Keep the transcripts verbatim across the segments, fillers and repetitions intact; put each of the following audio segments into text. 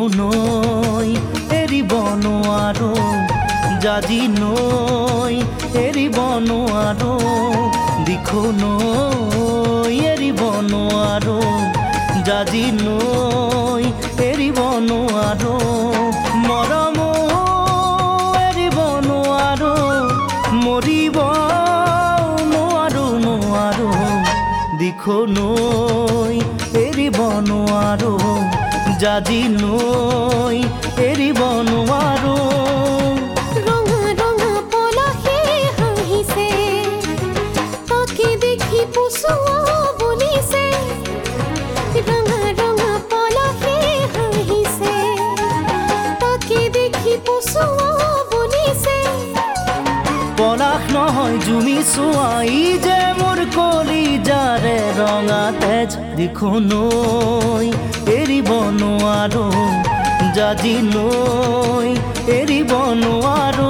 নৈ এৰিব নোৱাৰো জাজি নৈ এৰিব নোৱাৰো দিখো নৈ এৰিব নোৱাৰো জাজি নৈ এৰিব নোৱাৰো মৰম এৰিব নোৱাৰো মৰিব নোৱাৰো নোৱাৰো দিখো নৈ এৰিব নোৱাৰো জাজি নৈ এৰিব নোৱাৰো ৰঙা ৰঙা পলাশে হাঁহিছে তাকে দেখি পুচুৱা বলিছে ৰঙা ৰঙা পলাশে হাঁহিছে তাকে দেখি পুচুৱা বলিছে পলাশ নহয় জুমি চোৱাই যে মোৰ কলিজাৰে ৰঙা তেজ দিখো নৈ এৰিব নোৱাৰো জাজি নৈ এৰিব নোৱাৰো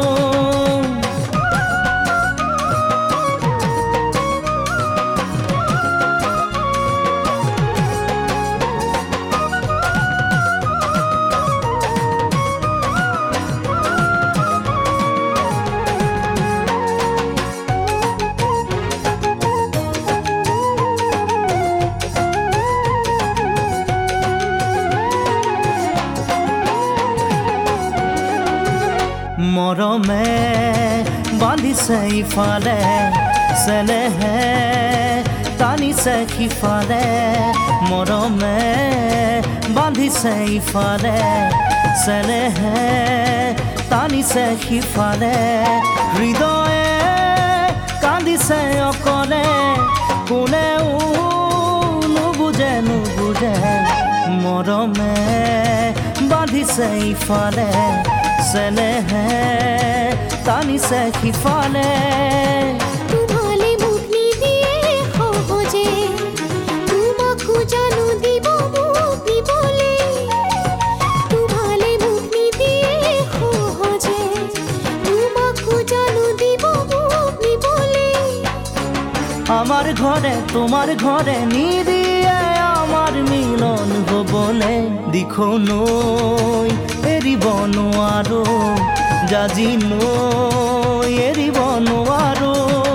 মৰমে বান্ধিছে ইফালে চেনেহে টানিছে সিফালে মৰমে বান্ধিছে ইফালে চেনেহে টানিছে সিফালে হৃদয়ে কান্দিছে অকলে কোনেও নুবুজে নুবুজে মৰমে বান্ধিছে ইফালে চেনেহে টানিছে সিফালে তোমালে মুখ নিদিয়ে সহজে তোমাকো জানো দিব মুখ দিবলে তোমালে মুখ নিদিয়ে সহজে তোমাকো জানো দিব মুখ দিবলে আমার ঘরে তোমার ঘরে নিদিয়ে আমার মিলন হবলে দিখো নৈ এৰিব নোৱাৰো জাজি নৈ এৰিব নোৱাৰো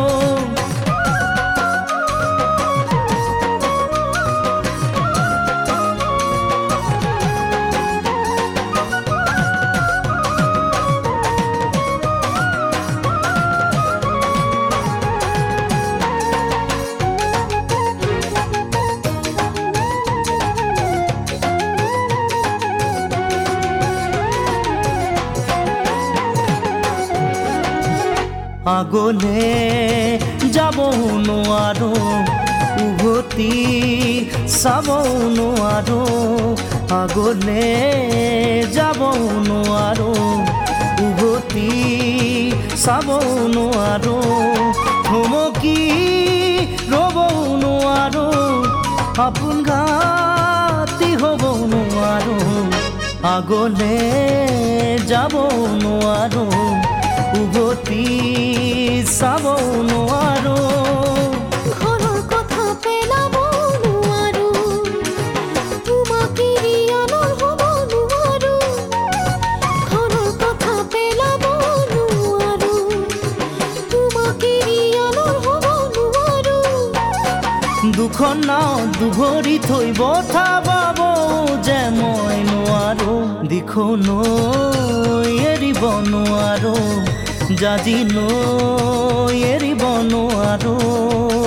আগলে যাব নোৱাৰো উভতি চাব নোৱাৰো আগলে যাব নোৱাৰো উভতি চাব নোৱাৰো থমকি ৰ'ব নোৱাৰো আপোন ঘাটি হ'ব নোৱাৰো আগলে যাব নোৱাৰো উভতি চাব নোৱাৰো ঘৰৰ কথা পেলাব নোৱাৰো তোমাক এৰি আনৰ হ'ব নোৱাৰো ঘৰৰ কথা পেলাব নোৱাৰো তোমাক এৰি আনৰ হ'ব নোৱাৰো দুখন নাও দুভৰি থৈ বঠা বাব যে মই নোৱাৰো দিখো নৈ এৰিব নোৱাৰো জাজি নৈ এৰিব নোৱাৰো